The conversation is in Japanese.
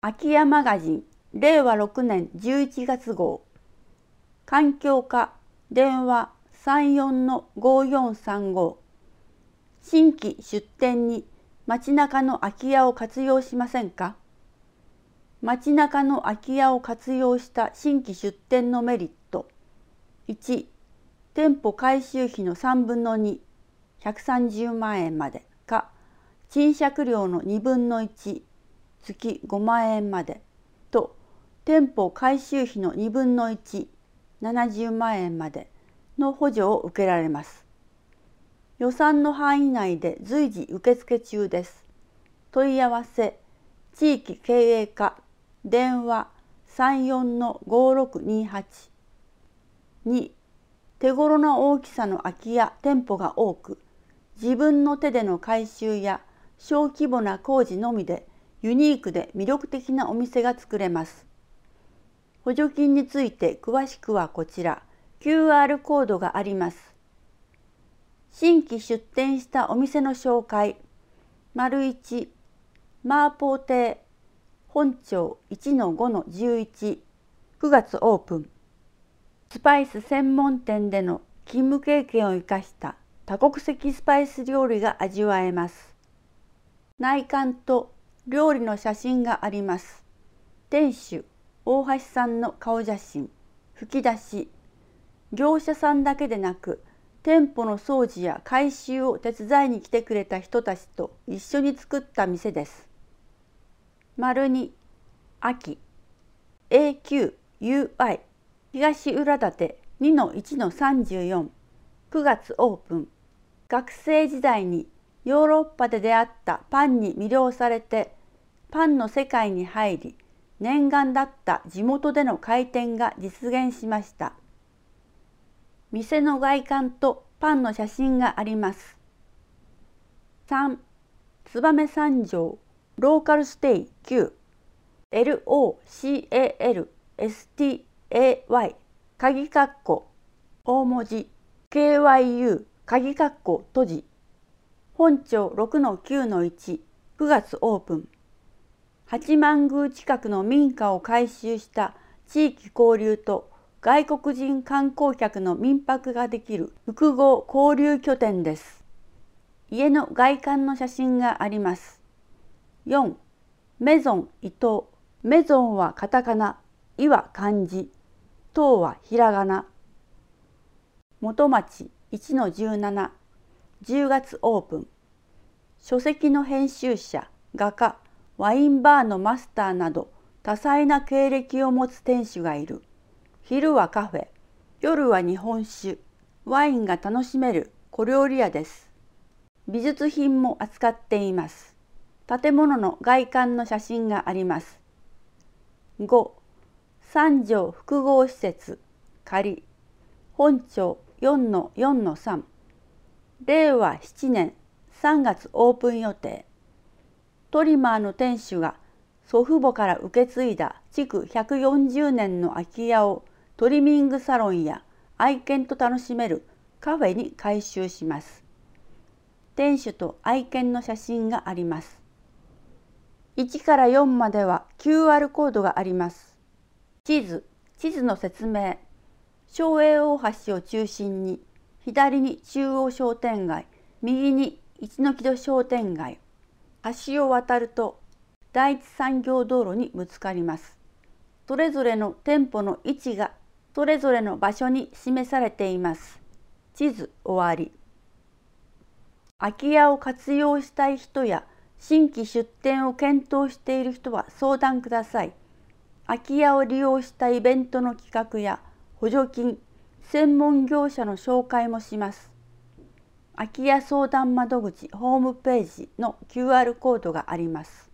空き家マガジン令和6年11月号。環境課電話34-5435。新規出店に街中の空き家を活用しませんか。街中の空き家を活用した新規出店のメリット。1、店舗改修費の3分の2、130万円までか、賃借料の2分の1、月5万円までと、店舗改修費の2分の1、70万円までの補助を受けられます。予算の範囲内で随時受付中です。問い合わせ、地域経営課、電話34-5628。2、手頃な大きさの空き家店舗が多く、自分の手での改修や小規模な工事のみでユニークで魅力的なお店が作れます。補助金について詳しくはこちら、QR コードがあります。新規出店したお店の紹介。1、マーポー亭、本町 1-5-11、9月オープン。スパイス専門店での勤務経験を生かした多国籍スパイス料理が味わえます。内観と料理の写真があります。店主、大橋さんの顔写真、吹き出し。業者さんだけでなく、店舗の掃除や改修を手伝いに来てくれた人たちと一緒に作った店です。2、秋、AQUI、東浦館 2-1-34、9月オープン。学生時代にヨーロッパで出会ったパンに魅了されて、パンの世界に入り、念願だった地元での開店が実現しました。店の外観とパンの写真があります。3、燕三条ローカルステイ9、LOCALSTAY、鍵括弧大文字 KYU 鍵括弧閉じ。本町 6-9-1、9月オープン。八幡宮近くの民家を改修した地域交流と外国人観光客の民泊ができる複合交流拠点です。家の外観の写真があります。4、メゾン伊藤。メゾンはカタカナ、イは漢字、東はひらがな。元町 1-17、10月オープン。書籍の編集者、画家、ワインバーのマスターなど多彩な経歴を持つ店主がいる。昼はカフェ、夜は日本酒、ワインが楽しめる小料理屋です。美術品も扱っています。建物の外観の写真があります。5、三条複合施設、仮、本町 4-4-3、令和7年3月オープン予定。トリマーの店主が祖父母から受け継いだ築140年の空き家をトリミングサロンや愛犬と楽しめるカフェに改修します。店主と愛犬の写真があります。1から4までは QR コードがあります。地図の説明。松栄大橋を中心に、左に中央商店街、右に一ノ木戸商店街。橋を渡ると第一産業道路にぶつかります。それぞれの店舗の位置がそれぞれの場所に示されています。地図終わり。空き家を活用したい人や新規出店を検討している人は相談ください。空き家を利用したイベントの企画や補助金、専門業者の紹介もします。空き家相談窓口ホームページの QR コードがあります。